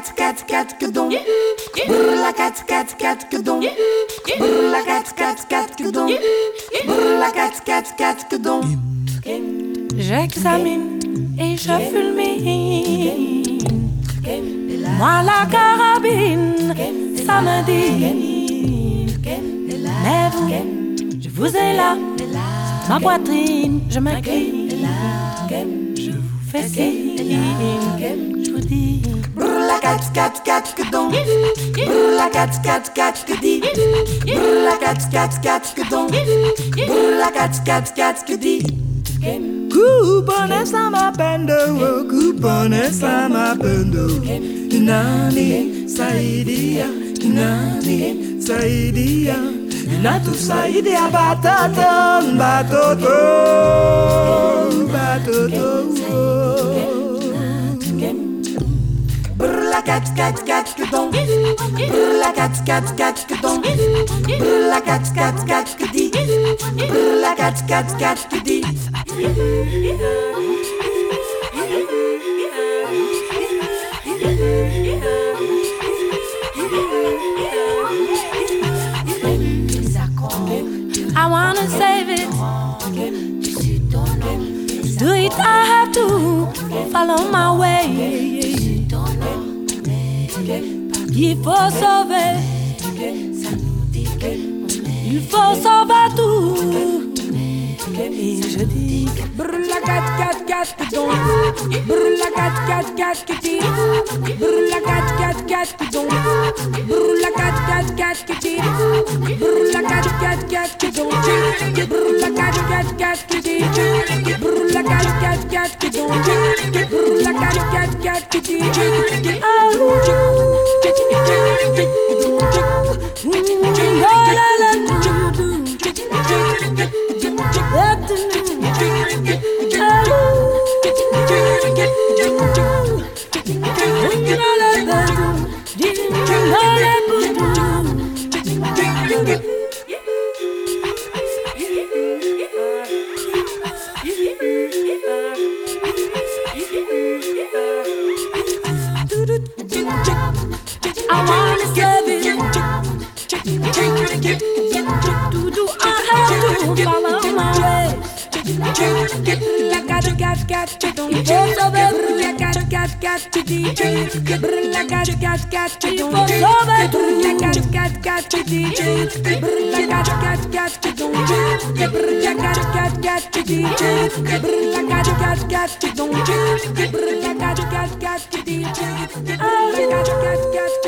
cat que don. Brrla cat que don. Brrla cat que don. Brrla cat que don. J'examine et je fulmine. Moi la carabine, ça me dit. Mais vous, je vous ai là, ma poitrine, je m'incline. Je vous fais signe, je vous dis. Brrla cat que don. Brrla cat que dit. Brrla cat que don. Brrla cat que dit. Kupone sama pendo, kupone sama pendo. Inani saidia, inani saidia. Inatu saidia batoto, batoto, batoto. Brrla cat que don. Brrla cat que don. Brrla cat que dit. Brrla cat que dit. I wanna save it. Do it, I have to follow my way. Il faut sauver. Il faut sauver tout. Et je dis Brrla cat que don. Brrla cat que dit. Brrla cat que don. Brrla cat que dit. Brrla cat que don. Brrla cat que dit. Brrla cat que don. Brrla cat que dit. I wanna save it. Do I have to follow my way? Brrla cat que don. Brrla cat que dit. Brrla cat que don. Brrla cat que dit. Brrla cat que don. Brrla cat que dit. Brrla cat que don. Brrla cat que dit. Brrla cat que